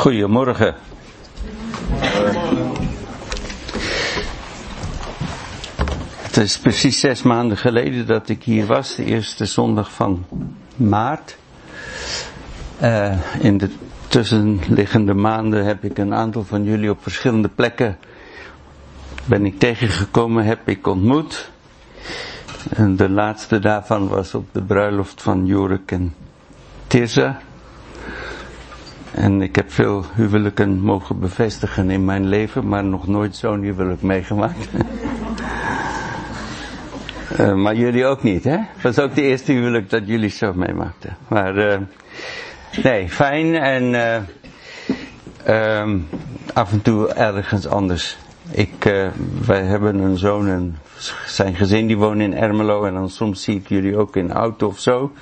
Goedemorgen. Het is precies 6 maanden geleden dat ik hier was, de eerste zondag van maart. In de tussenliggende maanden heb ik een aantal van jullie op verschillende plekken ben ik tegengekomen, heb ik ontmoet. En de laatste daarvan was op de bruiloft van Jorik en Tirza. En ik heb veel huwelijken mogen bevestigen in mijn leven, maar nog nooit zo'n huwelijk meegemaakt. Maar jullie ook niet, hè? Het was ook de eerste huwelijk dat jullie zo meemaakten. Maar nee, fijn en af en toe ergens anders. Wij hebben een zoon en zijn gezin die wonen in Ermelo en dan soms zie ik jullie ook in de auto of zo.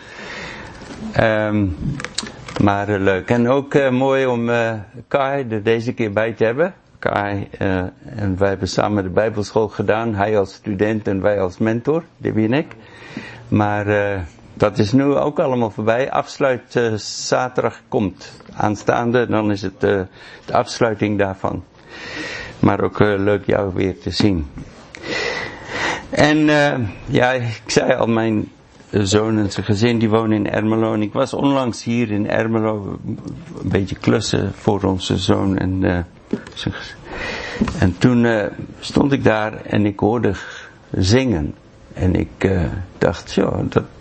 Maar leuk. En ook mooi om Kai er deze keer bij te hebben. Kai en wij hebben samen de Bijbelschool gedaan. Hij als student en wij als mentor, Debbie en ik. Maar dat is nu ook allemaal voorbij. Afsluit zaterdag komt aanstaande. Dan is het de afsluiting daarvan. Maar ook leuk jou weer te zien. En ja, ik zei al, mijn zoon en zijn gezin die wonen in Ermelo. En ik was onlangs hier in Ermelo een beetje klussen voor onze zoon en zijn gezin. En toen stond ik daar en ik hoorde zingen. En ik dacht, ja,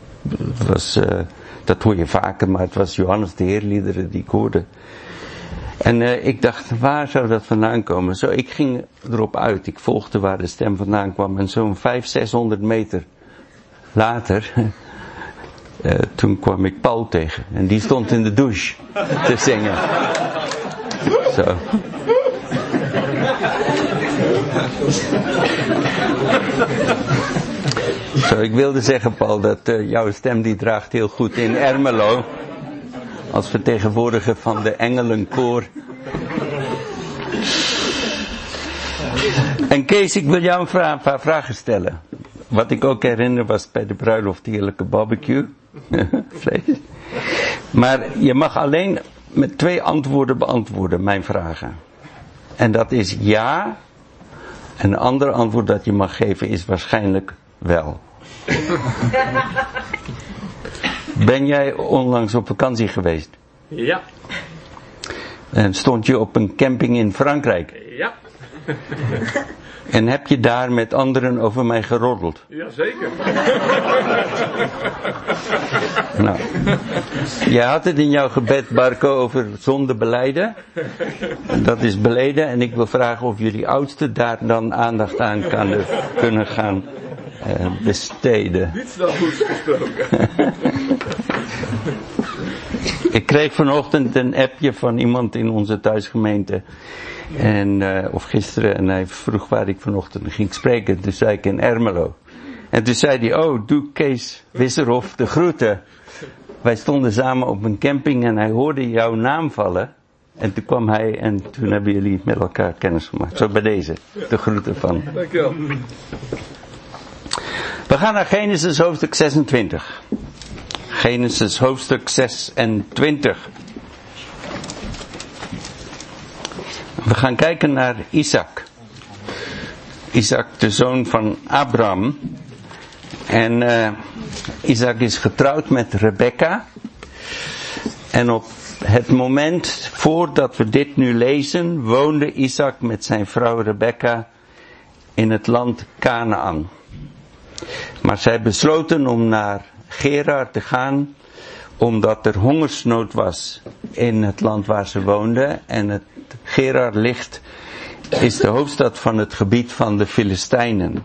dat hoor je vaker, maar het was Johannes de Heer liederen die ik hoorde. En ik dacht, waar zou dat vandaan komen? Zo, ik ging erop uit. Ik volgde waar de stem vandaan kwam. En zo'n 500-600 meter later, toen kwam ik Paul tegen. En die stond in de douche te zingen. Zo. Zo, ik wilde zeggen, Paul, dat jouw stem die draagt heel goed in Ermelo. Als vertegenwoordiger van de engelenkoor. En Kees, ik wil jou een paar vragen stellen. Wat ik ook herinner was bij de bruiloft heerlijke barbecue. Vlees. Maar je mag alleen met 2 antwoorden beantwoorden mijn vragen. En dat is ja. En een ander antwoord dat je mag geven is waarschijnlijk wel. Ben jij onlangs op vakantie geweest? Ja. En stond je op een camping in Frankrijk? Ja. En heb je daar met anderen over mij geroddeld? Jazeker. Nou, jij had het in jouw gebed, Barco, over zonde belijden. Dat is beleden en ik wil vragen of jullie oudste daar dan aandacht aan kunnen gaan besteden. Niet snel goed gesproken. Ik kreeg vanochtend een appje van iemand in onze thuisgemeente. Of gisteren, en hij vroeg waar ik vanochtend ging spreken. Toen zei ik in Ermelo. En toen zei hij, oh, doe Kees Wisserhoff de groeten. Wij stonden samen op een camping en hij hoorde jouw naam vallen. En toen kwam hij en toen hebben jullie met elkaar kennis gemaakt. Zo bij deze, de groeten van. Dankjewel. We gaan naar Genesis hoofdstuk 26. Genesis hoofdstuk 26. We gaan kijken naar Isaac. Isaac, de zoon van Abraham. En Isaac is getrouwd met Rebekka. En op het moment voordat we dit nu lezen, woonde Isaac met zijn vrouw Rebekka in het land Kanaan. Maar zij besloten om naar Gerar te gaan, omdat er hongersnood was in het land waar ze woonden. En het Gerar is de hoofdstad van het gebied van de Filistijnen.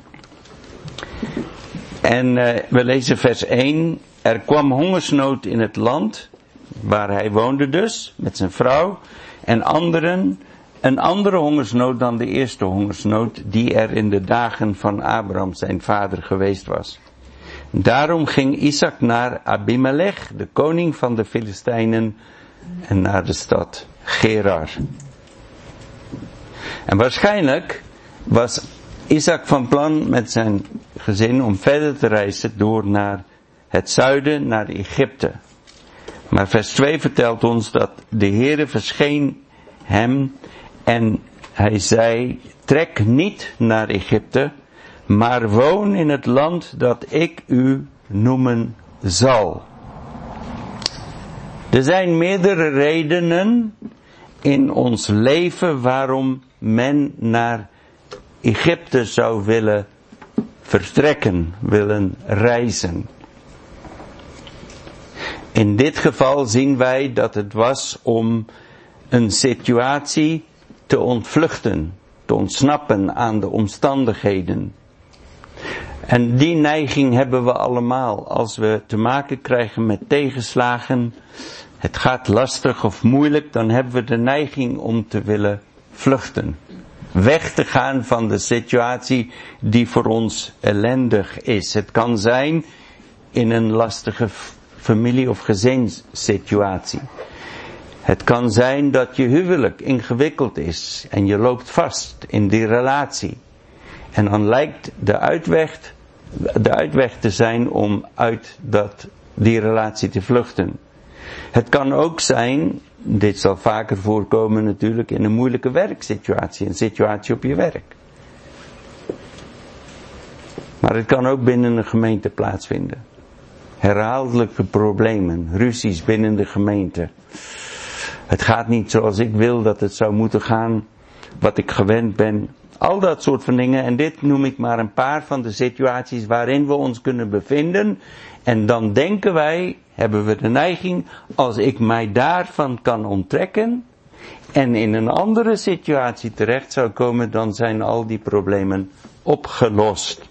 En we lezen vers 1. Er kwam hongersnood in het land, waar hij woonde dus, met zijn vrouw. En een andere hongersnood dan de eerste hongersnood, die er in de dagen van Abraham, zijn vader, geweest was. Daarom ging Isaac naar Abimelech, de koning van de Filistijnen, en naar de stad Gerar. En waarschijnlijk was Isaac van plan met zijn gezin om verder te reizen door naar het zuiden, naar Egypte. Maar vers 2 vertelt ons dat de Heere verscheen hem en hij zei, trek niet naar Egypte, maar woon in het land dat ik u noemen zal. Er zijn meerdere redenen in ons leven waarom men naar Egypte zou willen vertrekken, willen reizen. In dit geval zien wij dat het was om een situatie te ontvluchten, te ontsnappen aan de omstandigheden. En die neiging hebben we allemaal als we te maken krijgen met tegenslagen. Het gaat lastig of moeilijk, dan hebben we de neiging om te willen vluchten. Weg te gaan van de situatie die voor ons ellendig is. Het kan zijn in een lastige familie- of gezinssituatie. Het kan zijn dat je huwelijk ingewikkeld is en je loopt vast in die relatie. En dan lijkt de uitweg te zijn om uit die relatie te vluchten. Het kan ook zijn, dit zal vaker voorkomen natuurlijk, in een moeilijke werksituatie, een situatie op je werk. Maar het kan ook binnen een gemeente plaatsvinden. Herhaaldelijke problemen, ruzies binnen de gemeente. Het gaat niet zoals ik wil dat het zou moeten gaan, wat ik gewend ben. Al dat soort van dingen, en dit noem ik maar een paar van de situaties waarin we ons kunnen bevinden. En dan denken wij, hebben we de neiging, als ik mij daarvan kan onttrekken en in een andere situatie terecht zou komen, dan zijn al die problemen opgelost.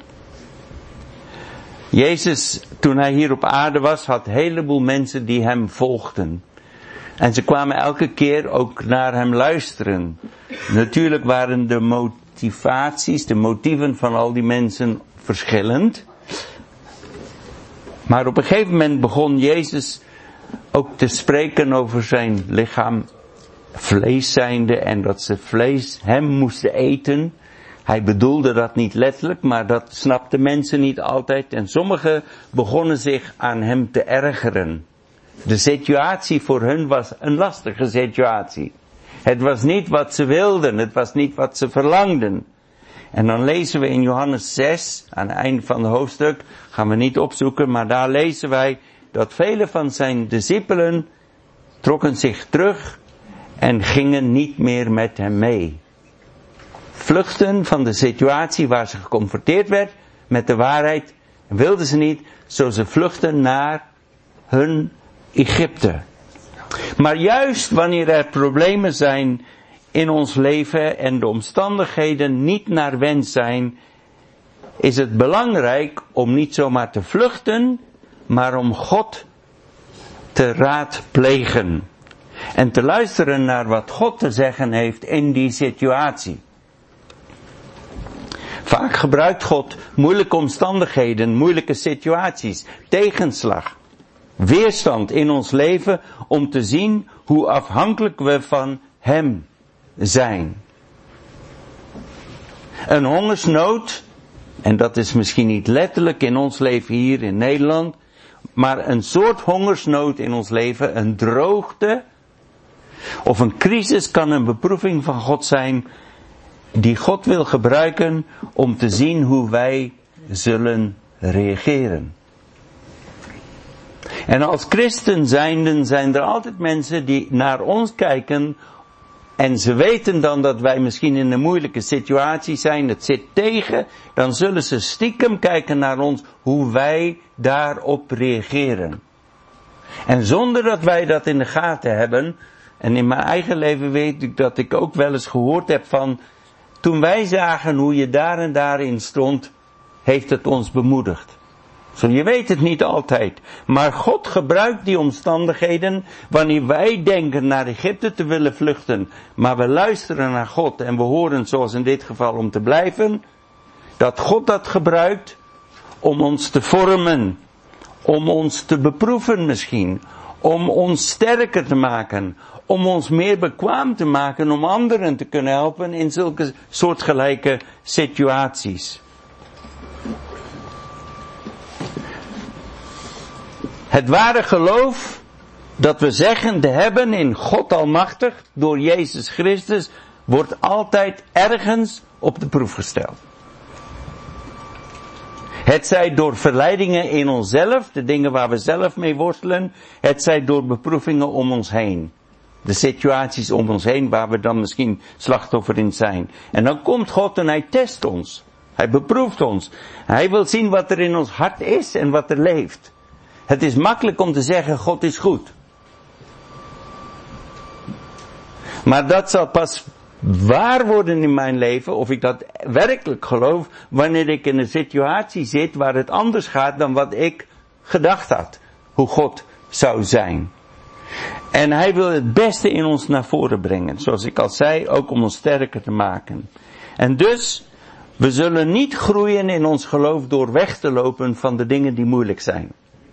Jezus, toen hij hier op aarde was, had een heleboel mensen die hem volgden. En ze kwamen elke keer ook naar hem luisteren. Natuurlijk waren de motivaties, de motieven van al die mensen verschillend. Maar op een gegeven moment begon Jezus ook te spreken over zijn lichaam, vlees zijnde, en dat ze vlees hem moesten eten. Hij bedoelde dat niet letterlijk, maar dat snapten mensen niet altijd. En sommigen begonnen zich aan hem te ergeren. De situatie voor hun was een lastige situatie. Het was niet wat ze wilden, het was niet wat ze verlangden. En dan lezen we in Johannes 6, aan het einde van het hoofdstuk, gaan we niet opzoeken, maar daar lezen wij dat vele van zijn discipelen trokken zich terug en gingen niet meer met hem mee. Vluchten van de situatie waar ze geconfronteerd werd met de waarheid, wilden ze niet, zo ze vluchten naar hun Egypte. Maar juist wanneer er problemen zijn in ons leven en de omstandigheden niet naar wens zijn, is het belangrijk om niet zomaar te vluchten, maar om God te raadplegen. En te luisteren naar wat God te zeggen heeft in die situatie. Vaak gebruikt God moeilijke omstandigheden, moeilijke situaties, tegenslag, weerstand in ons leven om te zien hoe afhankelijk we van Hem zijn. Een hongersnood, en dat is misschien niet letterlijk in ons leven hier in Nederland, maar een soort hongersnood in ons leven, een droogte of een crisis kan een beproeving van God zijn die God wil gebruiken om te zien hoe wij zullen reageren. En als christen zijnden zijn er altijd mensen die naar ons kijken en ze weten dan dat wij misschien in een moeilijke situatie zijn, het zit tegen, dan zullen ze stiekem kijken naar ons hoe wij daarop reageren. En zonder dat wij dat in de gaten hebben, en in mijn eigen leven weet ik dat ik ook wel eens gehoord heb van, toen wij zagen hoe je daar en daarin stond, heeft het ons bemoedigd. Zo, je weet het niet altijd. Maar God gebruikt die omstandigheden wanneer wij denken naar Egypte te willen vluchten. Maar we luisteren naar God en we horen, zoals in dit geval, om te blijven. Dat God dat gebruikt om ons te vormen. Om ons te beproeven misschien. Om ons sterker te maken. Om ons meer bekwaam te maken om anderen te kunnen helpen in zulke soortgelijke situaties. Het ware geloof dat we zeggen te hebben in God Almachtig, door Jezus Christus, wordt altijd ergens op de proef gesteld. Het zij door verleidingen in onszelf, de dingen waar we zelf mee worstelen, het zij door beproevingen om ons heen. De situaties om ons heen waar we dan misschien slachtoffer in zijn. En dan komt God en hij test ons. Hij beproeft ons. Hij wil zien wat er in ons hart is en wat er leeft. Het is makkelijk om te zeggen, God is goed. Maar dat zal pas waar worden in mijn leven, of ik dat werkelijk geloof, wanneer ik in een situatie zit waar het anders gaat dan wat ik gedacht had. Hoe God zou zijn. En hij wil het beste in ons naar voren brengen. Zoals ik al zei, ook om ons sterker te maken. En dus, we zullen niet groeien in ons geloof door weg te lopen van de dingen die moeilijk zijn.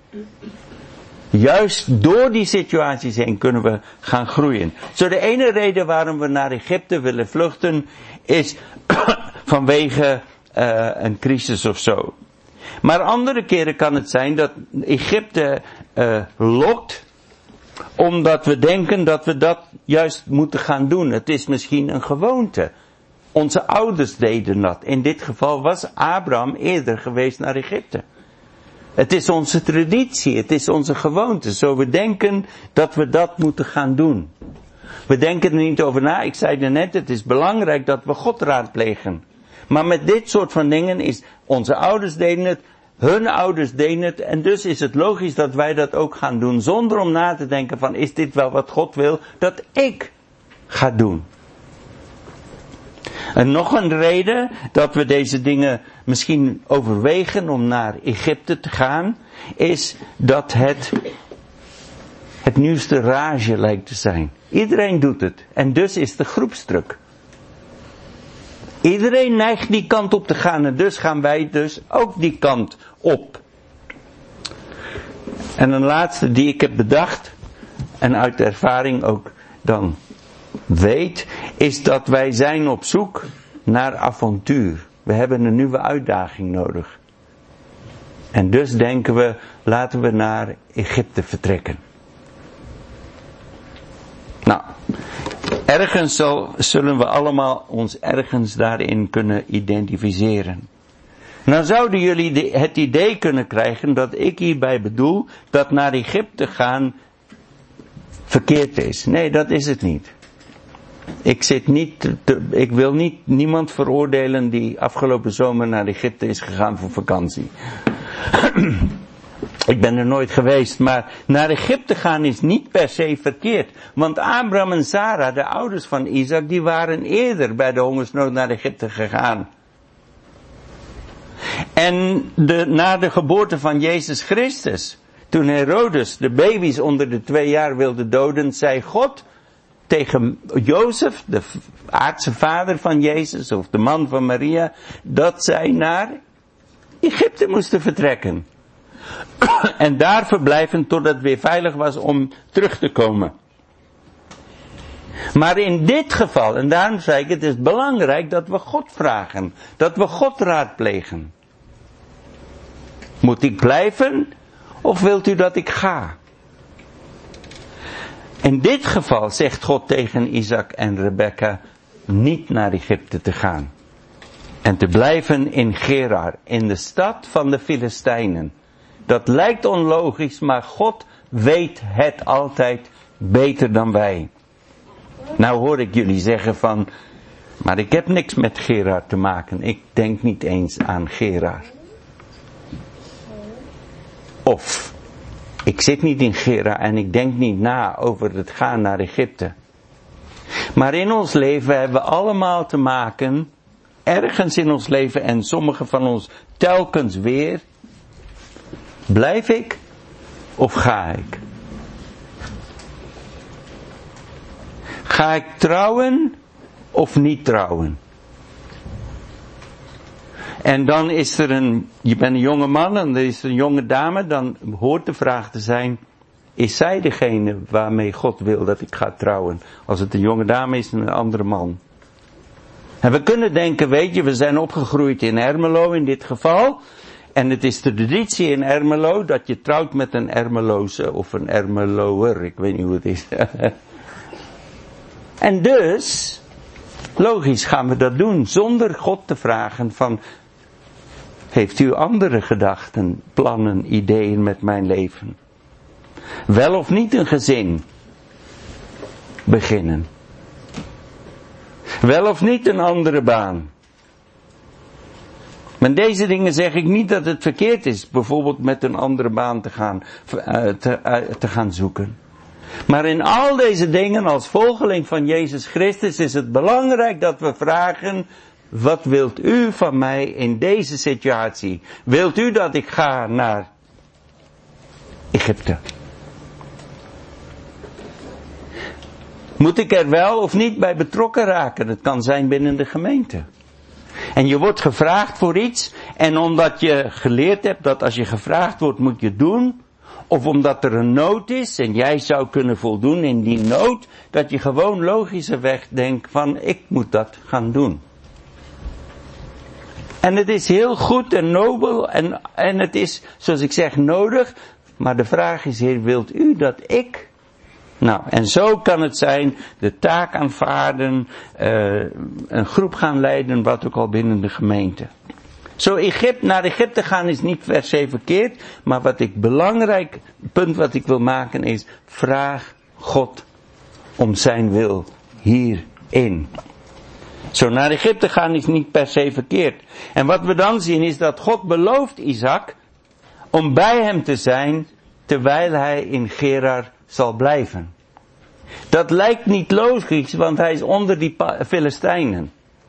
Juist door die situaties heen kunnen we gaan groeien. Zo de ene reden waarom we naar Egypte willen vluchten is vanwege een crisis of zo. Maar andere keren kan het zijn dat Egypte lokt omdat we denken dat we dat juist moeten gaan doen. Het is misschien een gewoonte. Onze ouders deden dat. In dit geval was Abraham eerder geweest naar Egypte. Het is onze traditie, het is onze gewoonte. Zo we denken dat we dat moeten gaan doen. We denken er niet over na. Ik zei er net, het is belangrijk dat we God raadplegen. Maar met dit soort van dingen is, onze ouders deden het, hun ouders deden het. En dus is het logisch dat wij dat ook gaan doen. Zonder om na te denken van, is dit wel wat God wil dat ik ga doen? En nog een reden dat we deze dingen misschien overwegen om naar Egypte te gaan, is dat het nieuwste rage lijkt te zijn. Iedereen doet het. En dus is de groepsdruk. Iedereen neigt die kant op te gaan en dus gaan wij dus ook die kant op. En een laatste die ik heb bedacht, en uit ervaring ook dan weet, is dat wij zijn op zoek naar avontuur. We hebben een nieuwe uitdaging nodig. En dus denken we, laten we naar Egypte vertrekken. Nou, ergens zullen we allemaal ons ergens daarin kunnen identificeren. Nou zouden jullie het idee kunnen krijgen dat ik hierbij bedoel dat naar Egypte gaan verkeerd is. Nee, dat is het niet. Ik wil niemand veroordelen die afgelopen zomer naar Egypte is gegaan voor vakantie. Ik ben er nooit geweest, maar naar Egypte gaan is niet per se verkeerd. Want Abraham en Sarah, de ouders van Isaac, die waren eerder bij de hongersnood naar Egypte gegaan. En na de geboorte van Jezus Christus, toen Herodes de baby's onder de 2 jaar wilde doden, zei God tegen Jozef, de aardse vader van Jezus, of de man van Maria, dat zij naar Egypte moesten vertrekken. En daar verblijven totdat het weer veilig was om terug te komen. Maar in dit geval, en daarom zei ik, het is belangrijk dat we God vragen. Dat we God raadplegen. Moet ik blijven? Of wilt u dat ik ga? In dit geval zegt God tegen Isaac en Rebekka niet naar Egypte te gaan. En te blijven in Gerar, in de stad van de Filistijnen. Dat lijkt onlogisch, maar God weet het altijd beter dan wij. Nou hoor ik jullie zeggen van, maar ik heb niks met Gerar te maken. Ik denk niet eens aan Gerar. Of, ik zit niet in Gerar en ik denk niet na over het gaan naar Egypte. Maar in ons leven hebben we allemaal te maken, ergens in ons leven en sommigen van ons telkens weer, blijf ik of ga ik? Ga ik trouwen of niet trouwen? En dan is er je bent een jonge man en er is een jonge dame, dan hoort de vraag te zijn, is zij degene waarmee God wil dat ik ga trouwen? Als het een jonge dame is en een andere man. En we kunnen denken, weet je, we zijn opgegroeid in Ermelo in dit geval. En het is traditie in Ermelo dat je trouwt met een Ermeloze of een Ermeloer. Ik weet niet hoe het is. En dus, logisch gaan we dat doen zonder God te vragen van, heeft u andere gedachten, plannen, ideeën met mijn leven? Wel of niet een gezin beginnen? Wel of niet een andere baan? Met deze dingen zeg ik niet dat het verkeerd is, bijvoorbeeld met een andere baan te gaan zoeken. Maar in al deze dingen, als volgeling van Jezus Christus, is het belangrijk dat we vragen, wat wilt u van mij in deze situatie? Wilt u dat ik ga naar Egypte? Moet ik er wel of niet bij betrokken raken? Het kan zijn binnen de gemeente. En je wordt gevraagd voor iets, en omdat je geleerd hebt dat als je gevraagd wordt moet je doen, of omdat er een nood is en jij zou kunnen voldoen in die nood, dat je gewoon logischerweg denkt van ik moet dat gaan doen. En het is heel goed en nobel en het is, zoals ik zeg, nodig, maar de vraag is, Heer, wilt u dat ik... Nou, en zo kan het zijn, de taak aanvaarden, een groep gaan leiden, wat ook al binnen de gemeente. Zo naar Egypte gaan is niet per se verkeerd, maar belangrijk punt wat ik wil maken is, vraag God om zijn wil hierin. Zo naar Egypte gaan is niet per se verkeerd. En wat we dan zien is dat God belooft Isaac om bij hem te zijn, terwijl hij in Gerar zal blijven. Dat lijkt niet logisch, want hij is onder die Filistijnen.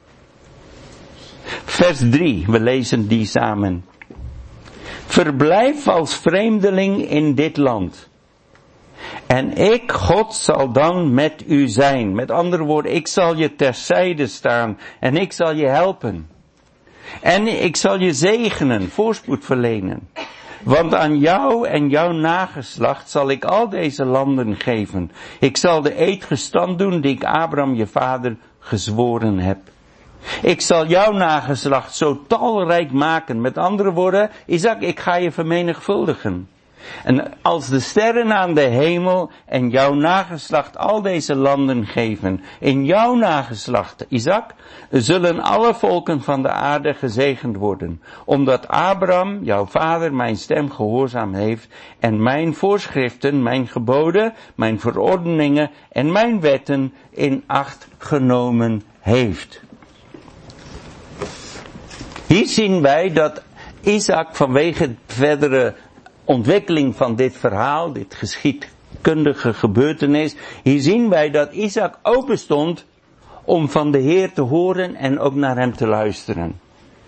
Vers 3, we lezen die samen. Verblijf als vreemdeling in dit land. En ik, God, zal dan met u zijn. Met andere woorden, ik zal je terzijde staan en ik zal je helpen. En ik zal je zegenen, voorspoed verlenen. Want aan jou en jouw nageslacht zal ik al deze landen geven. Ik zal de eed gestand doen die ik Abraham je vader gezworen heb. Ik zal jouw nageslacht zo talrijk maken. Met andere woorden, Isaac, ik ga je vermenigvuldigen. En als de sterren aan de hemel en jouw nageslacht al deze landen geven. In jouw nageslacht, Isaac, zullen alle volken van de aarde gezegend worden. Omdat Abraham, jouw vader, mijn stem gehoorzaam heeft. En mijn voorschriften, mijn geboden, mijn verordeningen en mijn wetten in acht genomen heeft. Hier zien wij dat Isaac vanwege de verdere ontwikkeling van dit verhaal, dit geschiedkundige gebeurtenis, hier zien wij dat Isaac open stond om van de Heer te horen en ook naar hem te luisteren.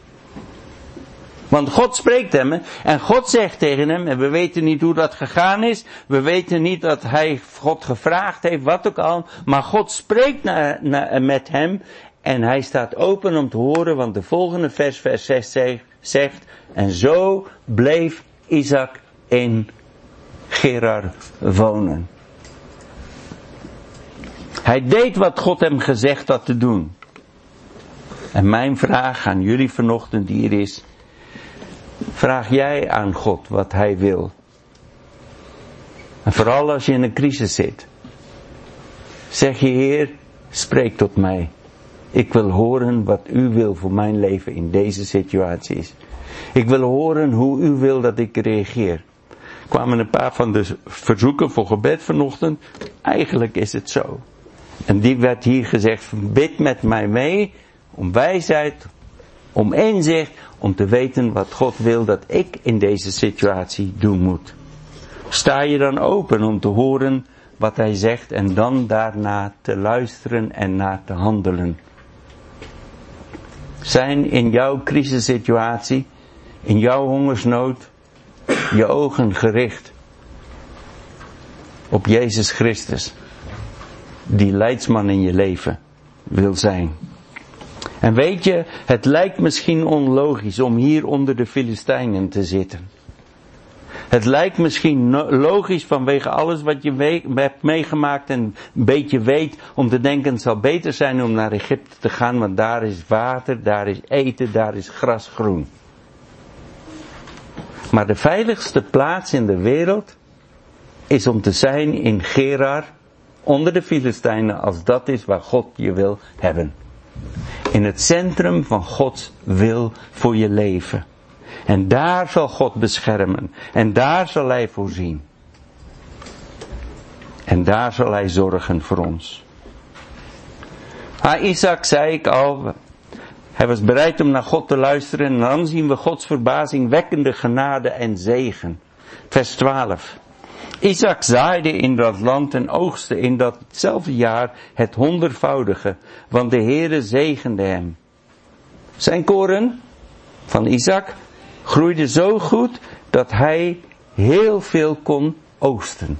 Want God spreekt hem en God zegt tegen hem, en we weten niet hoe dat gegaan is, we weten niet dat hij God gevraagd heeft, wat ook al, maar God spreekt met hem en hij staat open om te horen, want de volgende vers 6 zegt, en zo bleef Isaac in Gerar wonen. Hij deed wat God hem gezegd had te doen. En mijn vraag aan jullie vanochtend hier is, vraag jij aan God wat hij wil? En vooral als je in een crisis zit. Zeg je, Heer, spreek tot mij. Ik wil horen wat u wil voor mijn leven in deze situaties. Ik wil horen hoe u wil dat ik reageer. Er kwamen een paar van de verzoeken voor gebed vanochtend. Eigenlijk is het zo. En die werd hier gezegd, bid met mij mee, om wijsheid, om inzicht, om te weten wat God wil dat ik in deze situatie doen moet. Sta je dan open om te horen wat hij zegt en dan daarna te luisteren en naar te handelen. Zijn in jouw crisissituatie, in jouw hongersnood, je ogen gericht op Jezus Christus, die leidsman in je leven wil zijn. En weet je, het lijkt misschien onlogisch om hier onder de Filistijnen te zitten. Het lijkt misschien logisch vanwege alles wat je hebt meegemaakt en een beetje weet, om te denken het zal beter zijn om naar Egypte te gaan, want daar is water, daar is eten, daar is gras groen. Maar de veiligste plaats in de wereld is om te zijn in Gerar, onder de Filistijnen, als dat is waar God je wil hebben. In het centrum van Gods wil voor je leven. En daar zal God beschermen. En daar zal Hij voorzien. En daar zal Hij zorgen voor ons. Isaac, zei ik al, hij was bereid om naar God te luisteren. En dan zien we Gods verbazingwekkende genade en zegen. Vers 12. Isaac zaaide in dat land en oogste in datzelfde jaar het 100voudige, want de Heere zegende hem. Zijn koren van Isaac groeide zo goed dat hij heel veel kon oogsten.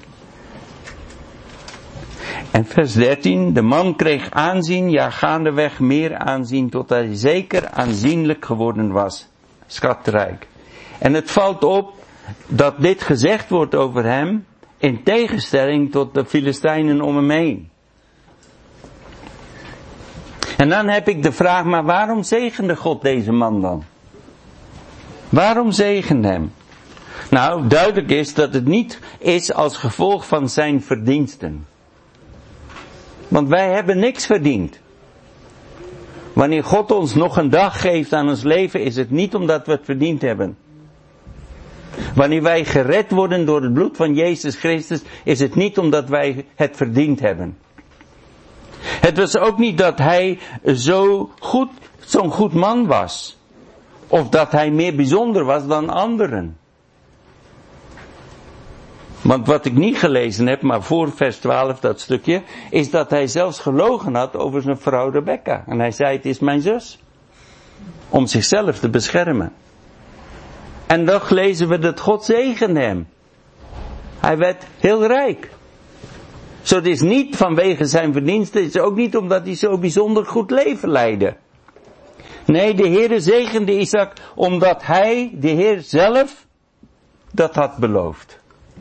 En vers 13, de man kreeg aanzien, ja gaandeweg meer aanzien, tot hij zeker aanzienlijk geworden was. Schatrijk. En het valt op dat dit gezegd wordt over hem, in tegenstelling tot de Filistijnen om hem heen. En dan heb ik de vraag, maar waarom zegende God deze man dan? Waarom zegende hem? Nou, duidelijk is dat het niet is als gevolg van zijn verdiensten. Want wij hebben niks verdiend. Wanneer God ons nog een dag geeft aan ons leven, is het niet omdat we het verdiend hebben. Wanneer wij gered worden door het bloed van Jezus Christus, is het niet omdat wij het verdiend hebben. Het was ook niet dat hij zo'n goed man was. Of dat hij meer bijzonder was dan anderen. Want wat ik niet gelezen heb, maar voor vers 12 dat stukje, is dat hij zelfs gelogen had over zijn vrouw Rebekka. En hij zei, het is mijn zus. Om zichzelf te beschermen. En dan lezen we dat God zegende hem. Hij werd heel rijk. Zo het is niet vanwege zijn verdiensten, het is ook niet omdat hij zo bijzonder goed leven leidde. Nee, de Heere zegende Isaac omdat hij, de Heer zelf, dat had beloofd.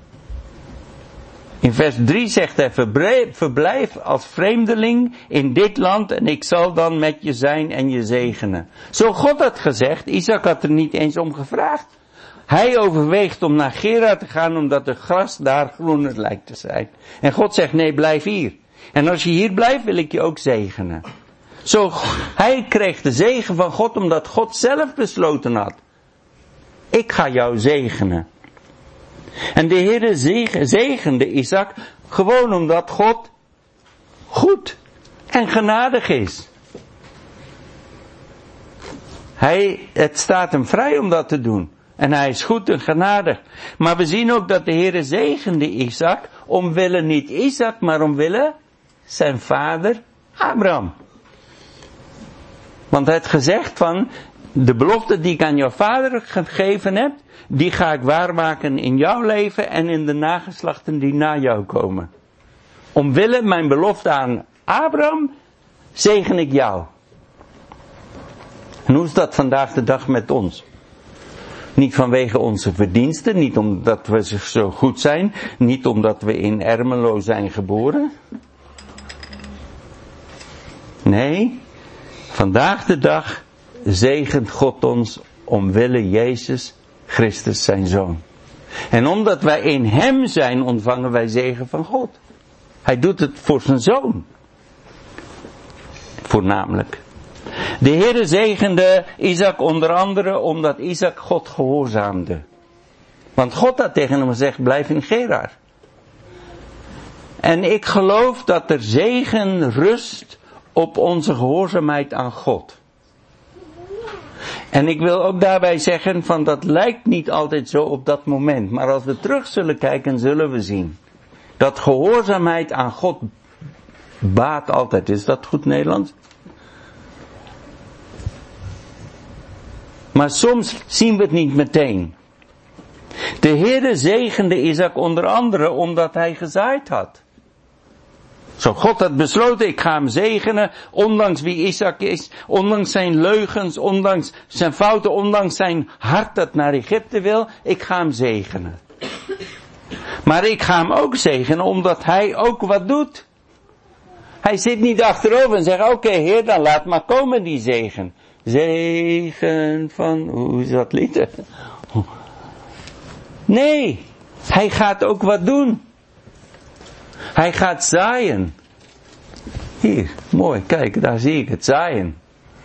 In vers 3 zegt hij, verblijf als vreemdeling in dit land en ik zal dan met je zijn en je zegenen. Zo God had gezegd, Isaac had er niet eens om gevraagd. Hij overweegt om naar Gerar te gaan omdat het gras daar groener lijkt te zijn. En God zegt, nee, blijf hier. En als je hier blijft, wil ik je ook zegenen. Zo, hij kreeg de zegen van God omdat God zelf besloten had. Ik ga jou zegenen. En de Heere zegende Isaac gewoon omdat God goed en genadig is. Het staat hem vrij om dat te doen. En hij is goed en genadig. Maar we zien ook dat de Heere zegende Isaac omwille niet Isaac, maar omwille zijn vader Abraham. Want hij had gezegd van, de belofte die ik aan jouw vader gegeven heb, die ga ik waarmaken in jouw leven en in de nageslachten die na jou komen. Omwille mijn belofte aan Abraham, zegen ik jou. En hoe is dat vandaag de dag met ons? Niet vanwege onze verdiensten, niet omdat we zo goed zijn, niet omdat we in Ermelo zijn geboren. Nee, vandaag de dag zegent God ons omwille Jezus Christus zijn Zoon. En omdat wij in Hem zijn, ontvangen wij zegen van God. Hij doet het voor zijn Zoon. Voornamelijk. De Heere zegende Isaac onder andere omdat Isaac God gehoorzaamde. Want God had tegen hem gezegd, blijf in Gerar. En ik geloof dat er zegen rust op onze gehoorzaamheid aan God. En ik wil ook daarbij zeggen van dat lijkt niet altijd zo op dat moment. Maar als we terug zullen kijken, zullen we zien dat gehoorzaamheid aan God baat altijd. Is dat goed Nederlands? Maar soms zien we het niet meteen. De Heere zegende Isaac onder andere omdat hij gezaaid had. Zo God had besloten, ik ga hem zegenen, ondanks wie Isaac is, ondanks zijn leugens, ondanks zijn fouten, ondanks zijn hart dat naar Egypte wil, ik ga hem zegenen. Maar ik ga hem ook zegenen omdat hij ook wat doet. Hij zit niet achterover en zegt, oké, Heer, dan laat maar komen die zegen. Zegen van, hoe is dat lied? Nee, hij gaat ook wat doen. Hij gaat zaaien. Hier, mooi, kijk, daar zie ik het, zaaien.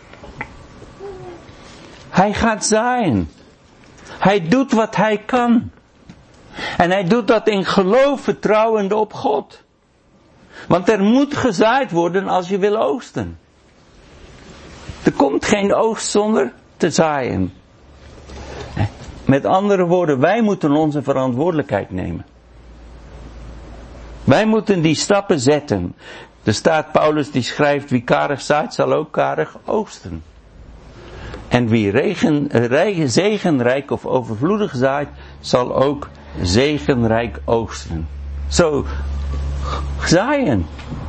Hij gaat zaaien. Hij doet wat hij kan. En hij doet dat in geloof, vertrouwende op God. Want er moet gezaaid worden als je wil oogsten. Er komt geen oogst zonder te zaaien. Met andere woorden, wij moeten onze verantwoordelijkheid nemen. Wij moeten die stappen zetten. Er staat Paulus die schrijft, wie karig zaait zal ook karig oogsten. En wie zegenrijk of overvloedig zaait, zal ook zegenrijk oogsten. Zo, zaaien.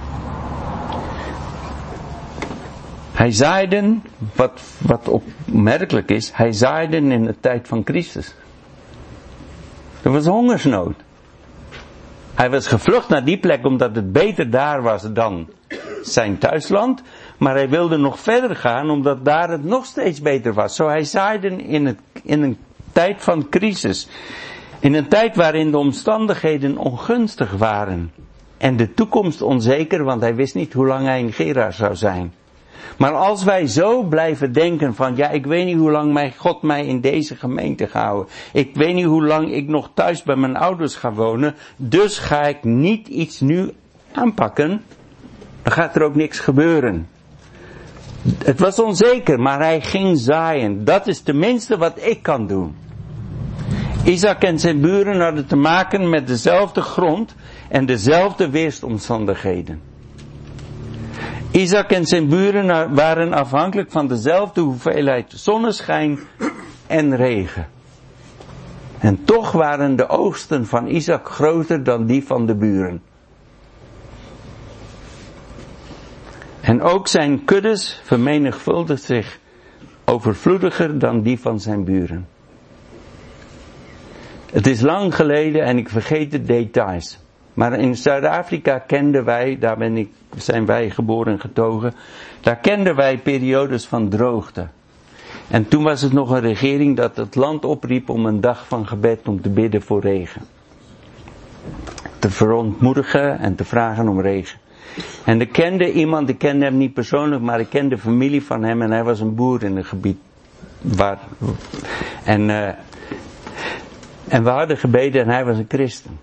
Hij zaaide, wat opmerkelijk is, hij zaaide in de tijd van crisis. Er was hongersnood. Hij was gevlucht naar die plek omdat het beter daar was dan zijn thuisland. Maar hij wilde nog verder gaan omdat daar het nog steeds beter was. Zo hij zaaide in een tijd van crisis. In een tijd waarin de omstandigheden ongunstig waren. En de toekomst onzeker, want hij wist niet hoe lang hij in Gerar zou zijn. Maar als wij zo blijven denken van, ja, ik weet niet hoe lang God mij in deze gemeente gaat houden. Ik weet niet hoe lang ik nog thuis bij mijn ouders ga wonen. Dus ga ik niet iets nu aanpakken. Dan gaat er ook niks gebeuren. Het was onzeker, maar hij ging zaaien. Dat is tenminste wat ik kan doen. Isaac en zijn buren hadden te maken met dezelfde grond en dezelfde weersomstandigheden. Isaac en zijn buren waren afhankelijk van dezelfde hoeveelheid zonneschijn en regen. En toch waren de oogsten van Isaac groter dan die van de buren. En ook zijn kuddes vermenigvuldigt zich overvloediger dan die van zijn buren. Het is lang geleden en ik vergeet de details. Maar in Zuid-Afrika kenden wij, zijn wij geboren en getogen, daar kenden wij periodes van droogte. En toen was het nog een regering dat het land opriep om een dag van gebed om te bidden voor regen. Te verontmoedigen en te vragen om regen. En ik kende hem niet persoonlijk, maar ik kende de familie van hem en hij was een boer in het gebied. En we hadden gebeden en hij was een christen.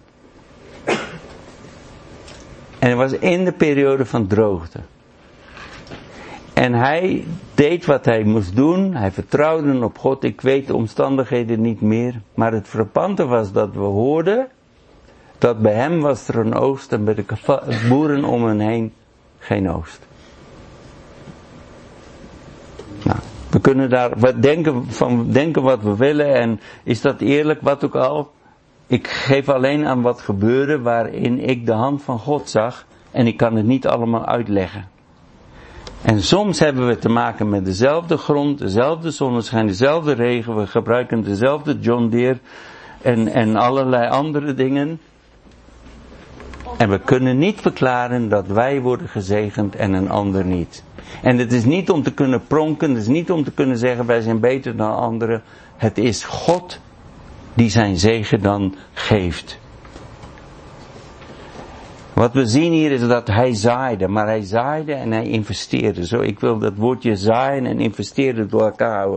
En het was in de periode van droogte. En hij deed wat hij moest doen. Hij vertrouwde op God. Ik weet de omstandigheden niet meer. Maar het frappante was dat we hoorden dat bij hem was er een oogst en bij de boeren om hem heen geen oogst. Nou, we kunnen daar denken wat we willen en is dat eerlijk, wat ook al. Ik geef alleen aan wat gebeurde waarin ik de hand van God zag en ik kan het niet allemaal uitleggen. En soms hebben we te maken met dezelfde grond, dezelfde zonneschijn, dezelfde regen, we gebruiken dezelfde John Deere en allerlei andere dingen. En we kunnen niet verklaren dat wij worden gezegend en een ander niet. En het is niet om te kunnen pronken, het is niet om te kunnen zeggen wij zijn beter dan anderen. Het is God die zijn zegen dan geeft. Wat we zien hier is dat hij zaaide, maar hij zaaide en hij investeerde. Zo, ik wil dat woordje zaaien en investeren door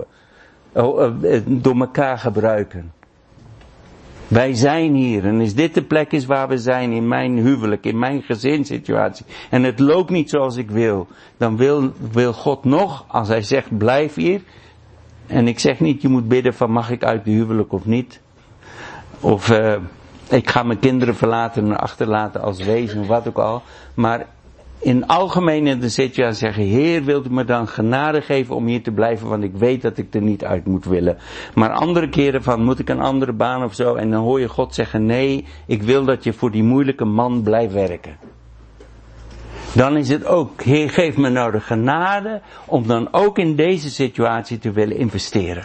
elkaar gebruiken. Wij zijn hier en als dit de plek is waar we zijn in mijn huwelijk, in mijn gezinssituatie en het loopt niet zoals ik wil, dan wil God nog, als hij zegt blijf hier, en ik zeg niet je moet bidden van mag ik uit de huwelijk of niet, of ik ga mijn kinderen verlaten en achterlaten als wezen, wat ook al, maar in algemeen in de situatie zeggen, Heer, wilt u me dan genade geven om hier te blijven, want ik weet dat ik er niet uit moet willen. Maar andere keren van, moet ik een andere baan of zo, en dan hoor je God zeggen, nee, ik wil dat je voor die moeilijke man blijft werken. Dan is het ook, Heer, geef me nou de genade om dan ook in deze situatie te willen investeren.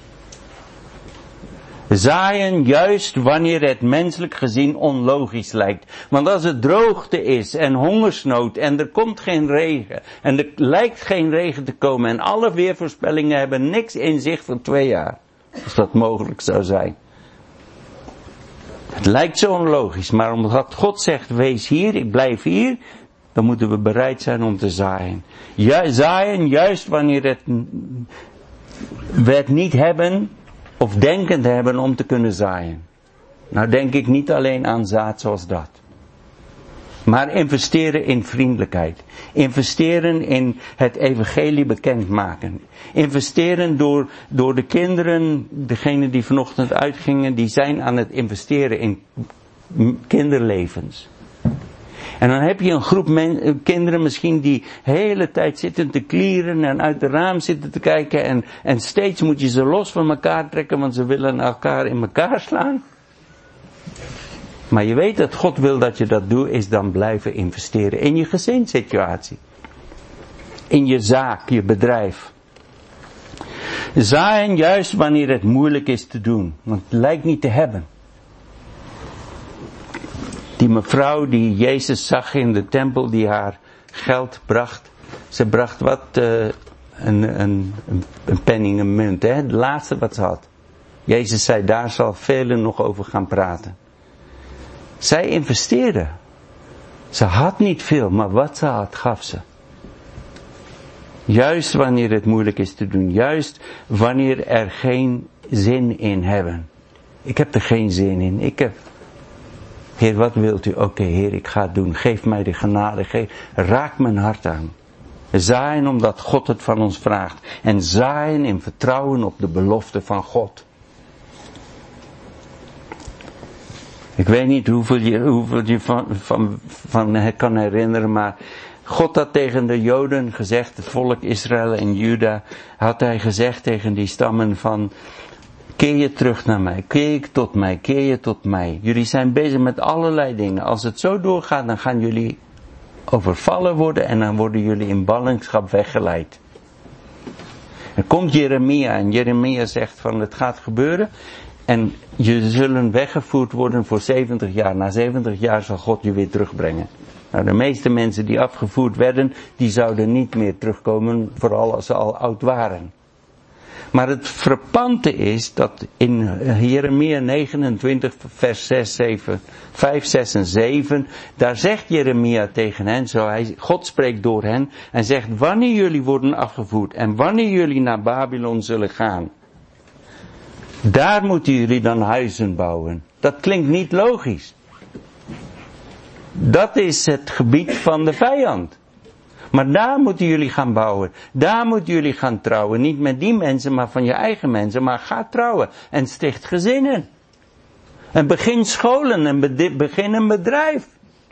Zaaien juist wanneer het menselijk gezien onlogisch lijkt. Want als het droogte is en hongersnood en er komt geen regen en er lijkt geen regen te komen en alle weervoorspellingen hebben niks in zich voor 2 jaar. Als dat mogelijk zou zijn. Het lijkt zo onlogisch, maar omdat God zegt, wees hier, ik blijf hier, dan moeten we bereid zijn om te zaaien. Zaaien juist wanneer we het niet hebben of denken te hebben om te kunnen zaaien. Nou denk ik niet alleen aan zaad zoals dat. Maar investeren in vriendelijkheid. Investeren in het evangelie bekendmaken. Investeren door de kinderen, degenen die vanochtend uitgingen, die zijn aan het investeren in kinderlevens. En dan heb je een groep kinderen misschien die de hele tijd zitten te klieren en uit de raam zitten te kijken en steeds moet je ze los van elkaar trekken, want ze willen elkaar in elkaar slaan. Maar je weet dat God wil dat je dat doet, is dan blijven investeren in je gezinssituatie. In je zaak, je bedrijf. Zaaien juist wanneer het moeilijk is te doen, want het lijkt niet te hebben. Die mevrouw die Jezus zag in de tempel, die haar geld bracht. Ze bracht wat? Een penning, een munt, hè? Het laatste wat ze had. Jezus zei, daar zal velen nog over gaan praten. Zij investeerde. Ze had niet veel, maar wat ze had, gaf ze. Juist wanneer het moeilijk is te doen. Juist wanneer er geen zin in hebben. Ik heb er geen zin in. Heer, wat wilt u? Oké, Heer, ik ga het doen. Geef mij de genade. Raak mijn hart aan. Zaaien omdat God het van ons vraagt. En zaaien in vertrouwen op de belofte van God. Ik weet niet hoeveel je van kan herinneren, maar God had tegen de Joden gezegd, het volk Israël en Juda, had hij gezegd tegen die stammen van, keer je terug naar mij, keer je tot mij. Jullie zijn bezig met allerlei dingen. Als het zo doorgaat, dan gaan jullie overvallen worden en dan worden jullie in ballingschap weggeleid. Dan komt Jeremia en Jeremia zegt van, het gaat gebeuren. En je zullen weggevoerd worden voor 70 jaar. Na 70 jaar zal God je weer terugbrengen. Nou, de meeste mensen die afgevoerd werden, die zouden niet meer terugkomen, vooral als ze al oud waren. Maar het frappante is dat in Jeremia 29 vers 5, 6 en 7, daar zegt Jeremia tegen hen, God spreekt door hen en zegt, wanneer jullie worden afgevoerd en wanneer jullie naar Babylon zullen gaan, daar moeten jullie dan huizen bouwen. Dat klinkt niet logisch. Dat is het gebied van de vijand. Maar daar moeten jullie gaan bouwen. Daar moeten jullie gaan trouwen. Niet met die mensen, maar van je eigen mensen. Maar ga trouwen. En sticht gezinnen. En begin scholen. En begin een bedrijf.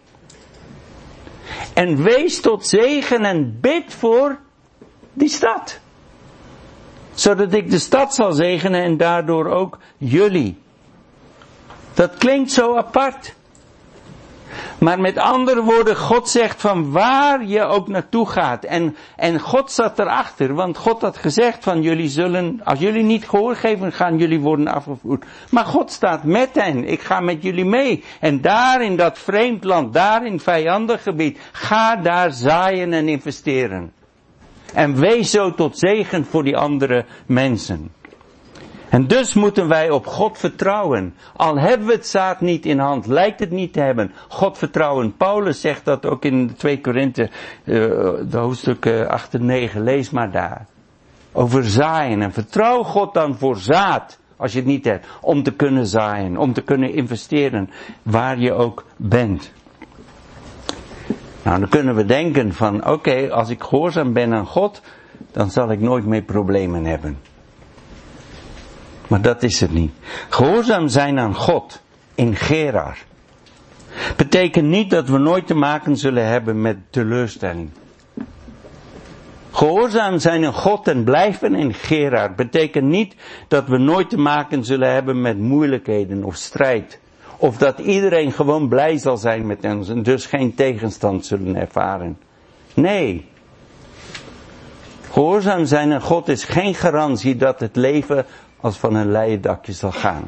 En wees tot zegen en bid voor die stad. Zodat ik de stad zal zegenen en daardoor ook jullie. Dat klinkt zo apart. Maar met andere woorden, God zegt van waar je ook naartoe gaat. En God zat erachter, want God had gezegd van jullie zullen, als jullie niet gehoor geven, gaan jullie worden afgevoerd. Maar God staat met hen, ik ga met jullie mee. En daar in dat vreemd land, daar in vijandig gebied, ga daar zaaien en investeren. En wees zo tot zegen voor die andere mensen. En dus moeten wij op God vertrouwen. Al hebben we het zaad niet in hand, lijkt het niet te hebben. God vertrouwen. Paulus zegt dat ook in 2 Korinthe, de hoofdstuk 8 en 9. Lees maar daar. Over zaaien. En vertrouw God dan voor zaad, als je het niet hebt. Om te kunnen zaaien, om te kunnen investeren, waar je ook bent. Nou, dan kunnen we denken van, oké, als ik gehoorzaam ben aan God, dan zal ik nooit meer problemen hebben. Maar dat is het niet. Gehoorzaam zijn aan God in Gerar betekent niet dat we nooit te maken zullen hebben met teleurstelling. Gehoorzaam zijn aan God en blijven in Gerar betekent niet dat we nooit te maken zullen hebben met moeilijkheden of strijd. Of dat iedereen gewoon blij zal zijn met ons en dus geen tegenstand zullen ervaren. Nee. Gehoorzaam zijn aan God is geen garantie dat het leven als van een leien dakje zal gaan.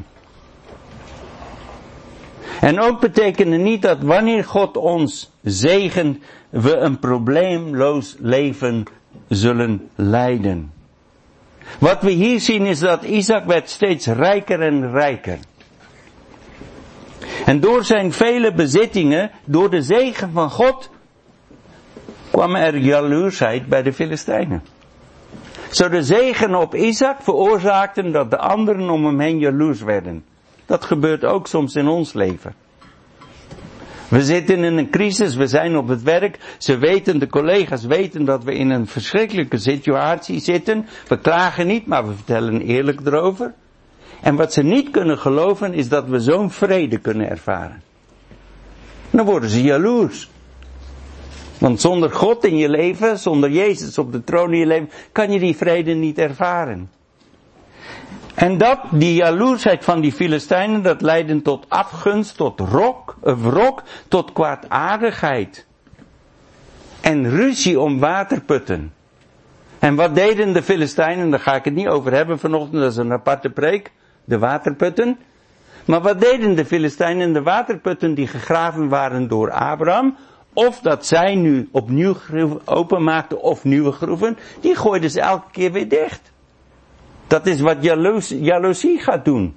En ook betekent het niet dat wanneer God ons zegent, we een probleemloos leven zullen leiden. Wat we hier zien is dat Isaac werd steeds rijker en rijker. En door zijn vele bezittingen, door de zegen van God, kwam er jaloersheid bij de Filistijnen. Zo de zegen op Isaac veroorzaakten dat de anderen om hem heen jaloers werden. Dat gebeurt ook soms in ons leven. We zitten in een crisis, we zijn op het werk, de collega's weten dat we in een verschrikkelijke situatie zitten. We klagen niet, maar we vertellen eerlijk erover. En wat ze niet kunnen geloven is dat we zo'n vrede kunnen ervaren. Dan worden ze jaloers. Want zonder God in je leven, zonder Jezus op de troon in je leven, kan je die vrede niet ervaren. En die jaloersheid van die Filistijnen, dat leidde tot afgunst, tot wrok, tot kwaadaardigheid. En ruzie om waterputten. En wat deden de Filistijnen, daar ga ik het niet over hebben vanochtend, dat is een aparte preek, de waterputten. Maar wat deden de Filistijnen, de waterputten die gegraven waren door Abraham, of dat zij nu opnieuw openmaakten of nieuwe groeven, die gooiden ze elke keer weer dicht. Dat is wat jaloezie gaat doen.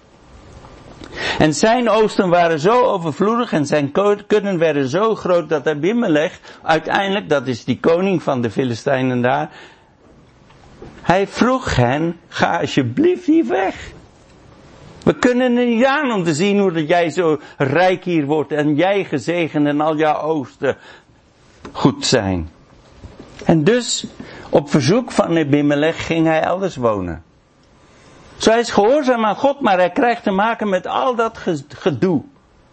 En zijn oosten waren zo overvloedig en zijn kudden werden zo groot dat Abimelech uiteindelijk, dat is die koning van de Filistijnen daar, hij vroeg hen, ga alsjeblieft hier weg. We kunnen er niet aan om te zien hoe dat jij zo rijk hier wordt en jij gezegend en al jouw oosten goed zijn. En dus, op verzoek van Abimelech ging hij elders wonen. Zo hij is gehoorzaam aan God, maar hij krijgt te maken met al dat gedoe.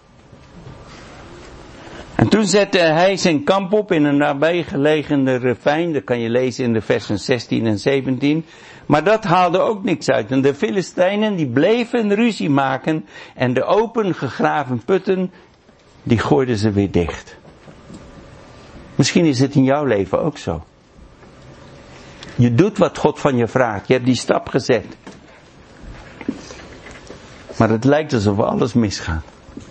En toen zette hij zijn kamp op in een nabijgelegene ravijn. Dat kan je lezen in de versen 16 en 17. Maar dat haalde ook niks uit. En de Filistijnen die bleven ruzie maken. En de open gegraven putten, die gooiden ze weer dicht. Misschien is het in jouw leven ook zo. Je doet wat God van je vraagt. Je hebt die stap gezet. Maar het lijkt alsof alles misgaat.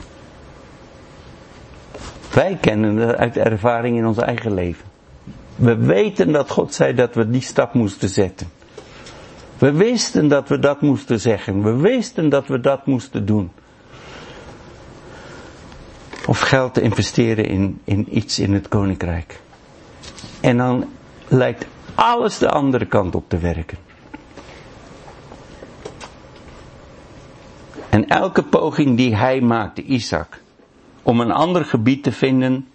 Wij kennen het uit ervaring in ons eigen leven. We weten dat God zei dat we die stap moesten zetten. We wisten dat we dat moesten zeggen. We wisten dat we dat moesten doen. Of geld te investeren in iets in het koninkrijk. En dan lijkt alles de andere kant op te werken. En elke poging die hij maakte, Isaac, om een ander gebied te vinden,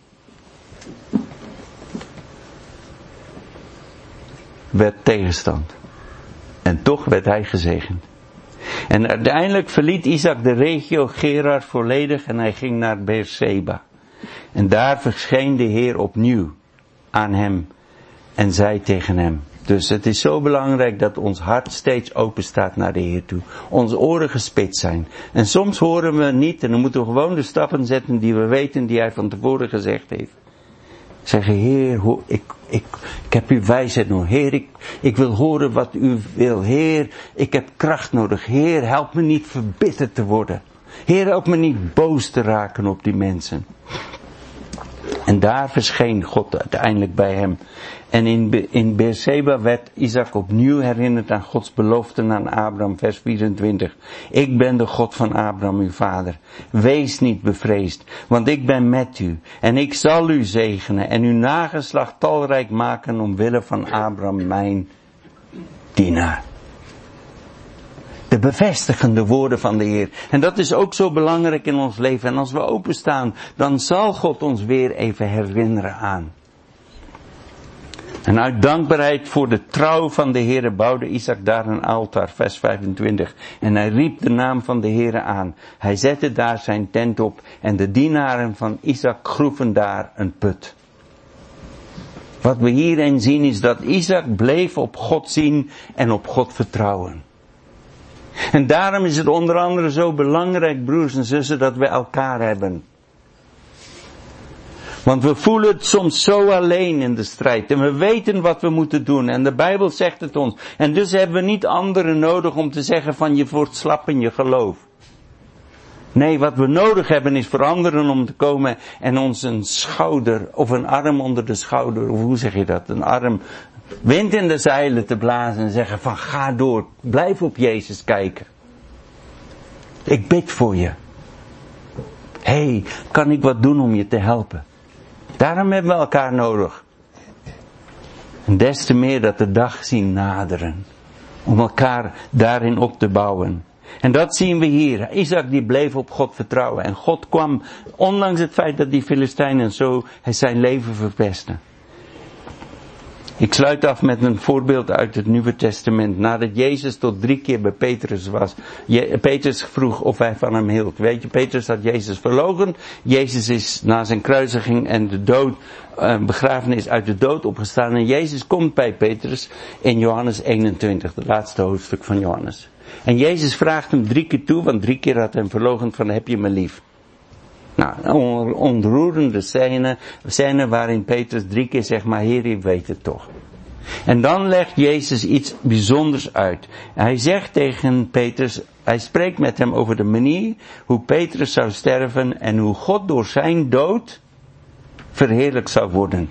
werd tegenstand. En toch werd hij gezegend. En uiteindelijk verliet Isaac de regio Gerar volledig en hij ging naar Beerseba. En daar verscheen de Heer opnieuw aan hem en zei tegen hem. Dus het is zo belangrijk dat ons hart steeds open staat naar de Heer toe. Onze oren gespitst zijn. En soms horen we niet en dan moeten we gewoon de stappen zetten die we weten die hij van tevoren gezegd heeft. Zeggen, Heer, ik heb uw wijsheid nodig. Heer, ik wil horen wat u wil. Heer, ik heb kracht nodig. Heer, help me niet verbitterd te worden. Heer, help me niet boos te raken op die mensen. En daar verscheen God uiteindelijk bij hem. En in Beerseba werd Isaac opnieuw herinnerd aan Gods beloften aan Abraham, vers 24. Ik ben de God van Abraham, uw vader. Wees niet bevreesd, want ik ben met u. En ik zal u zegenen en uw nageslacht talrijk maken omwille van Abraham, mijn dienaar. De bevestigende woorden van de Heer. En dat is ook zo belangrijk in ons leven. En als we openstaan, dan zal God ons weer even herinneren aan. En uit dankbaarheid voor de trouw van de Heere bouwde Isaac daar een altaar, vers 25. En hij riep de naam van de Heere aan. Hij zette daar zijn tent op en de dienaren van Isaac groeven daar een put. Wat we hierin zien is dat Isaac bleef op God zien en op God vertrouwen. En daarom is het onder andere zo belangrijk, broers en zussen, dat we elkaar hebben. Want we voelen het soms zo alleen in de strijd. En we weten wat we moeten doen. En de Bijbel zegt het ons. En dus hebben we niet anderen nodig om te zeggen van je wordt slap in je geloof. Nee, wat we nodig hebben is voor anderen om te komen en ons een schouder of een arm onder de schouder. Of hoe zeg je dat? Een arm, wind in de zeilen te blazen en zeggen van ga door. Blijf op Jezus kijken. Ik bid voor je. Hey, kan ik wat doen om je te helpen? Daarom hebben we elkaar nodig. En des te meer dat de dag zien naderen. Om elkaar daarin op te bouwen. En dat zien we hier. Isaac die bleef op God vertrouwen. En God kwam, ondanks het feit dat die Filistijnen zo zijn leven verpesten. Ik sluit af met een voorbeeld uit het Nieuwe Testament. Nadat Jezus tot 3 keer bij Petrus was. Petrus vroeg of hij van hem hield. Weet je, Petrus had Jezus verloochend. Jezus is na zijn kruisiging en de dood, begrafenis uit de dood opgestaan. En Jezus komt bij Petrus in Johannes 21, het laatste hoofdstuk van Johannes. En Jezus vraagt hem 3 keer toe, want 3 keer had hij hem verloochend van heb je me lief. Nou, een ontroerende scène waarin Petrus 3 keer zegt, maar Heer, ik weet het toch. En dan legt Jezus iets bijzonders uit. Hij zegt tegen Petrus, hij spreekt met hem over de manier hoe Petrus zou sterven en hoe God door zijn dood verheerlijkt zou worden.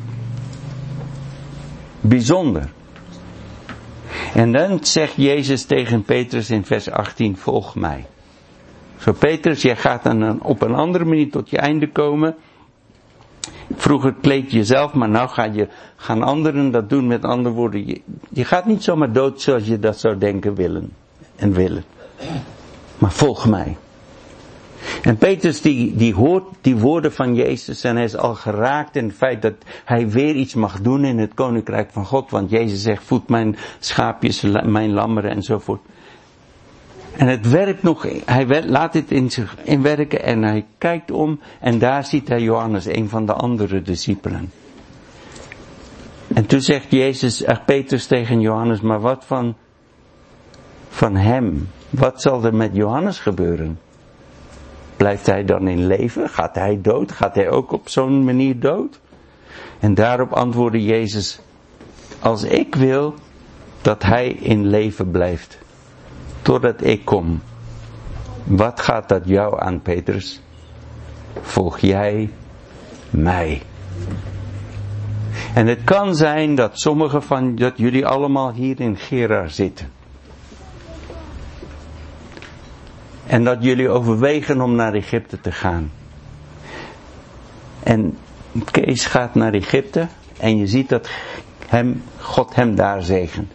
Bijzonder. En dan zegt Jezus tegen Petrus in vers 18, volg mij. Zo Petrus, jij gaat dan op een andere manier tot je einde komen. Vroeger kleed je jezelf, maar nou gaan anderen dat doen. Met andere woorden, je gaat niet zomaar dood zoals je dat zou denken willen. Maar volg mij. En Petrus die hoort die woorden van Jezus en hij is al geraakt in het feit dat hij weer iets mag doen in het koninkrijk van God. Want Jezus zegt, voed mijn schaapjes, mijn lammeren enzovoort. En het werkt nog, hij laat dit in zich inwerken en hij kijkt om en daar ziet hij Johannes, een van de andere discipelen. En toen zegt Petrus tegen Johannes, maar wat van hem? Wat zal er met Johannes gebeuren? Blijft hij dan in leven? Gaat hij dood? Gaat hij ook op zo'n manier dood? En daarop antwoordde Jezus, als ik wil dat hij in leven blijft, totdat ik kom, wat gaat dat jou aan, Petrus? Volg jij mij? En het kan zijn dat dat jullie allemaal hier in Gerar zitten. En dat jullie overwegen om naar Egypte te gaan. En Kees gaat naar Egypte en je ziet dat God hem daar zegent.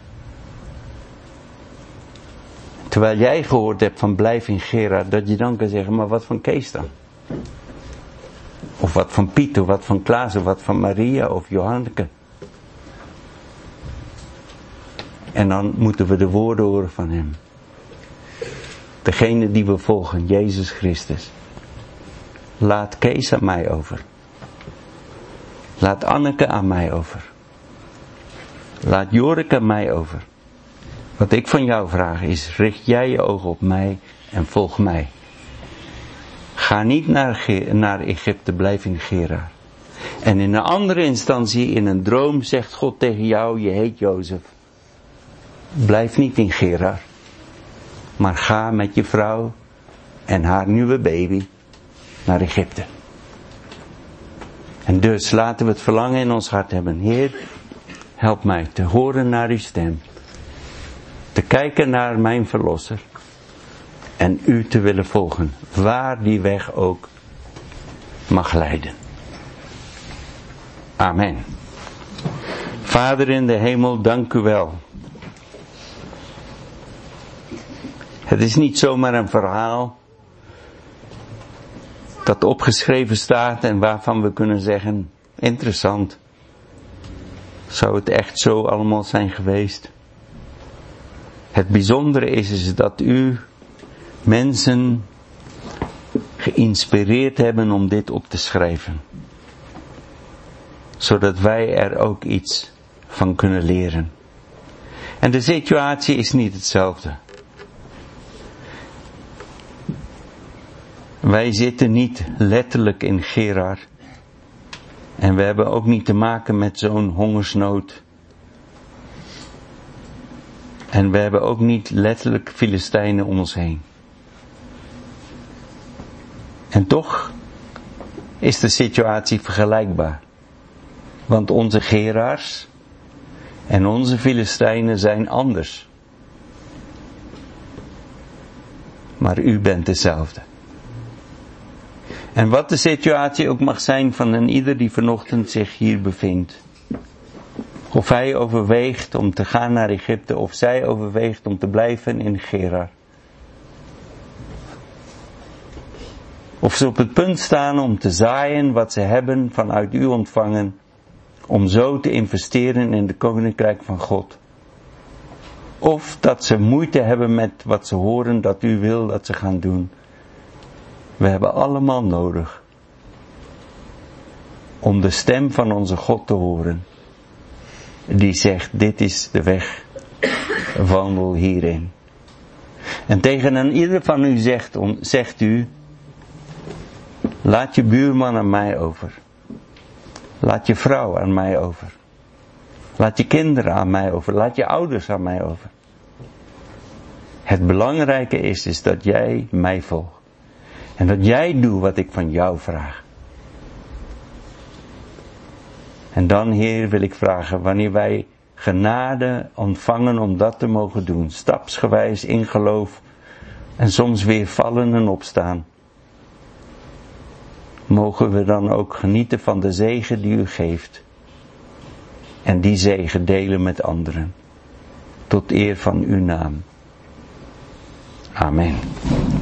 Terwijl jij gehoord hebt van blijf in Gerar, dat je dan kan zeggen, maar wat van Kees dan? Of wat van Piet, of wat van Klaas, of wat van Maria, of Johanneke. En dan moeten we de woorden horen van hem. Degene die we volgen, Jezus Christus. Laat Kees aan mij over. Laat Anneke aan mij over. Laat Jorik aan mij over. Wat ik van jou vraag is, richt jij je ogen op mij en volg mij. Ga niet naar Egypte, blijf in Gerar. En in een andere instantie, in een droom, zegt God tegen jou, je heet Jozef. Blijf niet in Gerar. Maar ga met je vrouw en haar nieuwe baby naar Egypte. En dus laten we het verlangen in ons hart hebben. Heer, help mij te horen naar uw stem. Te kijken naar mijn verlosser. En u te willen volgen. Waar die weg ook mag leiden. Amen. Vader in de hemel, dank u wel. Het is niet zomaar een verhaal dat opgeschreven staat en waarvan we kunnen zeggen, interessant. Zou het echt zo allemaal zijn geweest? Het bijzondere is dat u mensen geïnspireerd hebben om dit op te schrijven. Zodat wij er ook iets van kunnen leren. En de situatie is niet hetzelfde. Wij zitten niet letterlijk in Gerar. En we hebben ook niet te maken met zo'n hongersnood. En we hebben ook niet letterlijk Filistijnen om ons heen. En toch is de situatie vergelijkbaar. Want onze Gerars en onze Filistijnen zijn anders. Maar u bent dezelfde. En wat de situatie ook mag zijn van een ieder die vanochtend zich hier bevindt. Of hij overweegt om te gaan naar Egypte, of zij overweegt om te blijven in Gerar. Of ze op het punt staan om te zaaien wat ze hebben vanuit u ontvangen, om zo te investeren in de koninkrijk van God. Of dat ze moeite hebben met wat ze horen dat u wil dat ze gaan doen. We hebben allemaal nodig om de stem van onze God te horen. Die zegt, dit is de weg, wandel hierin. En tegen een ieder van u zegt u, laat je buurman aan mij over. Laat je vrouw aan mij over. Laat je kinderen aan mij over. Laat je ouders aan mij over. Het belangrijke is dat jij mij volgt. En dat jij doet wat ik van jou vraag. En dan, Heer, wil ik vragen, wanneer wij genade ontvangen om dat te mogen doen, stapsgewijs in geloof en soms weer vallen en opstaan, mogen we dan ook genieten van de zegen die u geeft. En die zegen delen met anderen. Tot eer van uw naam. Amen.